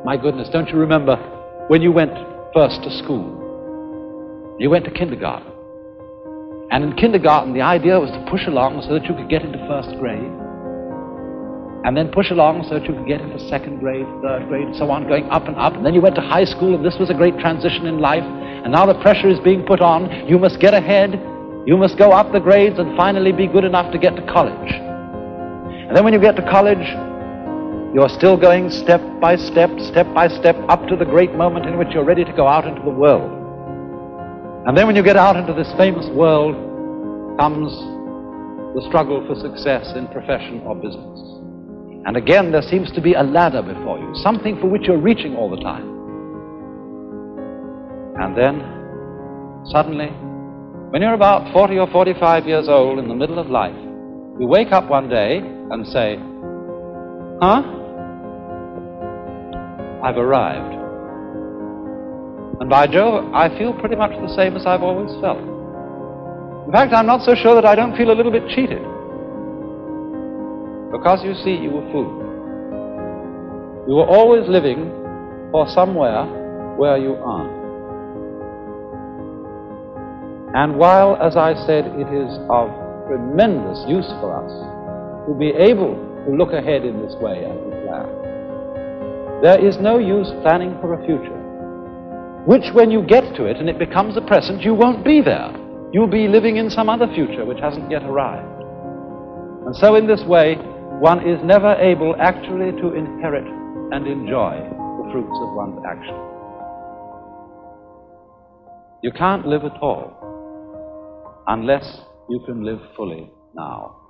My goodness, don't you remember when you went first to school? You went to kindergarten. And in kindergarten, the idea was to push along so that you could get into first grade, and then push along so that you could get into second grade, third grade, and so on, going up and up. And then you went to high school, and this was a great transition in life. And now the pressure is being put on. You must get ahead. You must go up the grades and finally be good enough to get to college. And then when you get to college, you're still going step by step up to the great moment in which you're ready to go out into the world. And then when you get out into this famous world comes the struggle for success in profession or business. And again, there seems to be a ladder before you, something for which you're reaching all the time. And then, suddenly, when you're about 40 or 45 years old in the middle of life, you wake up one day and say, I've arrived. And by Jove, I feel pretty much the same as I've always felt. In fact, I'm not so sure that I don't feel a little bit cheated. Because you see, you were fooled. You were always living for somewhere where you aren't. And while, as I said, it is of tremendous use for us to be able to look ahead in this way and to plan, there is no use planning for a future, which when you get to it and it becomes a present, you won't be there. You'll be living in some other future which hasn't yet arrived. And so in this way, one is never able actually to inherit and enjoy the fruits of one's action. You can't live at all unless you can live fully now.